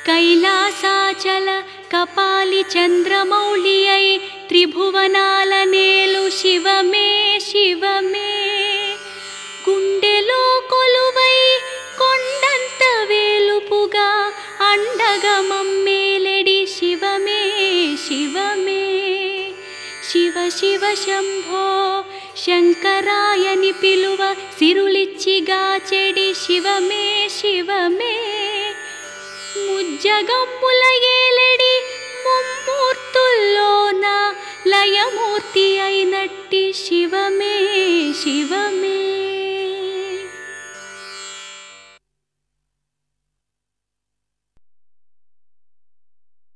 కైలాసాచల కపాలి చంద్రమౌళి అయి త్రిభువనాల నేలు శివమే శివమే. గుండెలో కొలువై కొండంత వేలుపుగా అండగా మమ్మేలెడి శివమే శివమే. శివ శివ శంభో శంకరాయని పిలువ సిరులిచ్చిగాచెడి శివమే శివమే. ముజ్జగమ్ముల ఏలెడి ముమ్మూర్తుల్లోన లయమూర్తి అయినట్టి శివమే శివమే.